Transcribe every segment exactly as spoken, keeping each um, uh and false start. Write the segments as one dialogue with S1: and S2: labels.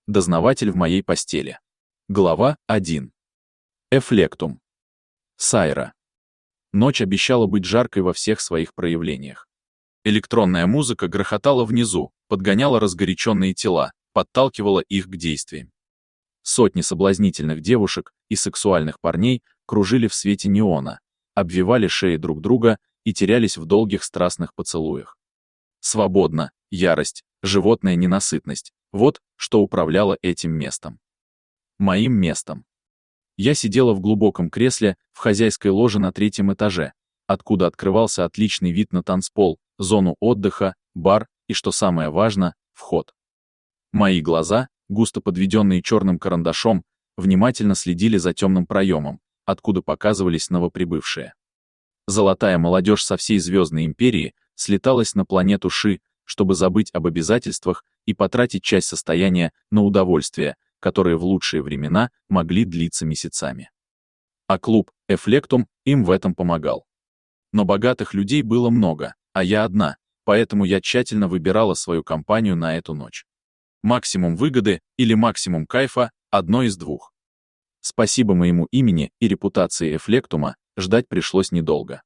S1: Дознаватель в моей постели. Глава один. Эфлектум. Сайра. Ночь обещала быть жаркой во всех своих проявлениях. Электронная музыка грохотала внизу, подгоняла разгоряченные тела, подталкивала их к действиям. Сотни соблазнительных девушек и сексуальных парней кружили в свете неона, обвивали шеи друг друга и терялись в долгих страстных поцелуях. Свободно, ярость, животная ненасытность — вот что управляло этим местом. Моим местом. Я сидела в глубоком кресле в хозяйской ложе на третьем этаже, откуда открывался отличный вид на танцпол, зону отдыха, бар и, что самое важное, вход. Мои глаза, густо подведенные черным карандашом, внимательно следили за темным проемом, откуда показывались новоприбывшие. Золотая молодежь со всей звездной империи слеталась на планету Ши, чтобы забыть об обязательствах и потратить часть состояния на удовольствия, которые в лучшие времена могли длиться месяцами. А клуб «Эфлектум» им в этом помогал. Но богатых людей было много, а я одна, поэтому я тщательно выбирала свою компанию на эту ночь. Максимум выгоды или максимум кайфа — одно из двух. Спасибо моему имени и репутации Эфлектума, ждать пришлось недолго.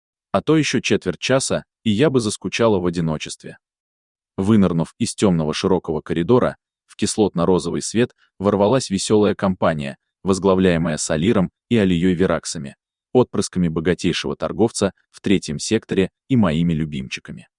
S1: А то еще четверть часа, и я бы заскучала в одиночестве. Вынырнув из темного широкого коридора, в кислотно-розовый свет ворвалась веселая компания, возглавляемая Салиром и Алией Вераксами, отпрысками богатейшего торговца в третьем секторе и моими любимчиками.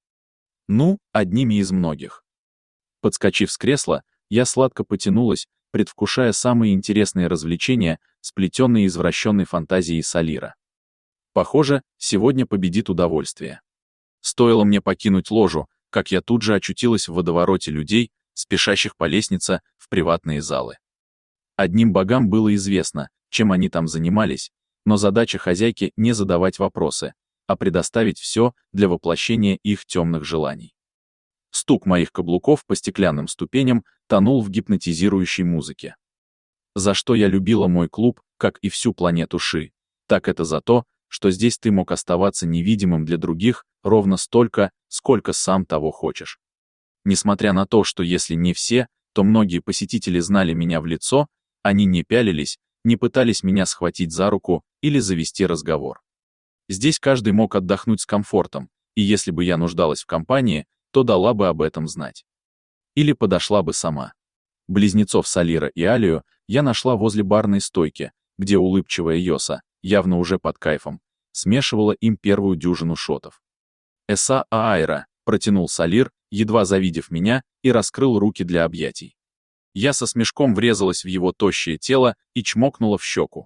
S1: Ну, одними из многих. Подскочив с кресла, я сладко потянулась, предвкушая самые интересные развлечения, сплетенные извращенной фантазией Салира. Похоже, сегодня победит удовольствие. Стоило мне покинуть ложу, как я тут же очутилась в водовороте людей, спешащих по лестнице в приватные залы. Одним богам было известно, чем они там занимались, но задача хозяйки не задавать вопросы, а предоставить все для воплощения их темных желаний. Стук моих каблуков по стеклянным ступеням тонул в гипнотизирующей музыке. За что я любила мой клуб, как и всю планету Ши, так это за то, что здесь ты мог оставаться невидимым для других ровно столько, сколько сам того хочешь. Несмотря на то, что если не все, то многие посетители знали меня в лицо, они не пялились, не пытались меня схватить за руку или завести разговор. Здесь каждый мог отдохнуть с комфортом, и если бы я нуждалась в компании, то дала бы об этом знать. Или подошла бы сама. Близнецов Салира и Алию я нашла возле барной стойки, где улыбчивая Йоса, явно уже под кайфом, смешивала им первую дюжину шотов. «Эса Аайра», — протянул Салир, едва завидев меня, и раскрыл руки для объятий. Я со смешком врезалась в его тощее тело и чмокнула в щеку.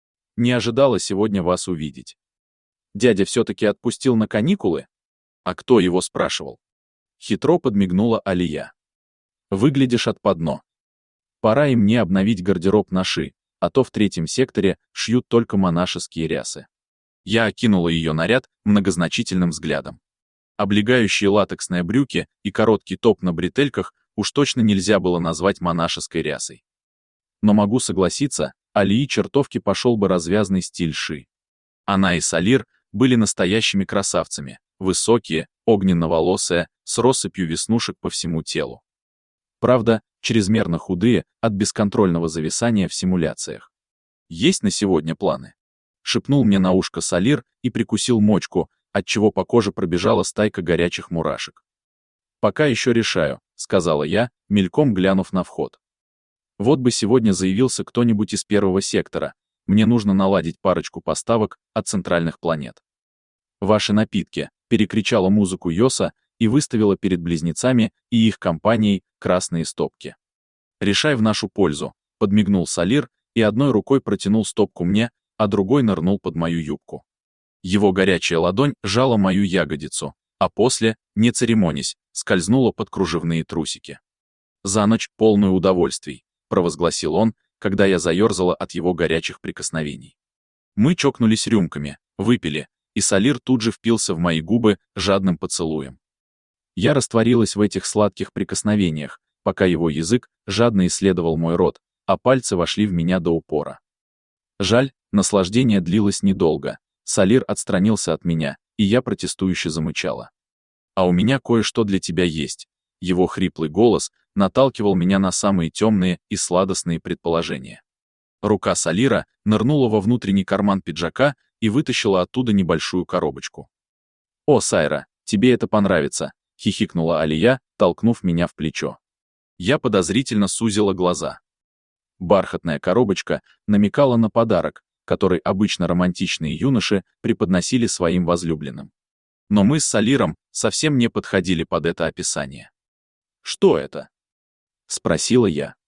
S1: Не ожидала сегодня вас увидеть. Дядя все-таки отпустил на каникулы? А кто его спрашивал? Хитро подмигнула Алия. Выглядишь отпадно. Пора и мне обновить гардероб на Ши, а то в третьем секторе шьют только монашеские рясы. Я окинула ее наряд многозначительным взглядом. Облегающие латексные брюки и короткий топ на бретельках уж точно нельзя было назвать монашеской рясой. Но могу согласиться, Алии чертовки пошел бы развязный стиль Ши. Она и Салир были настоящими красавцами, высокие, огненно-волосые, с россыпью веснушек по всему телу. Правда, чрезмерно худые от бесконтрольного зависания в симуляциях. «Есть на сегодня планы?» — шепнул мне на ушко Салир и прикусил мочку, отчего по коже пробежала стайка горячих мурашек. «Пока еще решаю», — сказала я, мельком глянув на вход. «Вот бы сегодня заявился кто-нибудь из первого сектора, мне нужно наладить парочку поставок от центральных планет». «Ваши напитки», — перекричала музыку Йоса и выставила перед близнецами и их компанией красные стопки. «Решай в нашу пользу», — подмигнул Салир и одной рукой протянул стопку мне, а другой нырнул под мою юбку. Его горячая ладонь сжала мою ягодицу, а после, не церемонясь, скользнула под кружевные трусики. «За ночь полную удовольствий», — провозгласил он, когда я заерзала от его горячих прикосновений. Мы чокнулись рюмками, выпили, и Салир тут же впился в мои губы жадным поцелуем. Я растворилась в этих сладких прикосновениях, пока его язык жадно исследовал мой рот, а пальцы вошли в меня до упора. Жаль, наслаждение длилось недолго. Салир отстранился от меня, и я протестующе замычала. «А у меня кое-что для тебя есть», Его хриплый голос наталкивал меня на самые темные и сладостные предположения. Рука Салира нырнула во внутренний карман пиджака и вытащила оттуда небольшую коробочку. «О, Сайра, тебе это понравится», — хихикнула Алия, толкнув меня в плечо. Я подозрительно сузила глаза. Бархатная коробочка намекала на подарок, который обычно романтичные юноши преподносили своим возлюбленным. Но мы с Салиром совсем не подходили под это описание. «Что это?» — спросила я.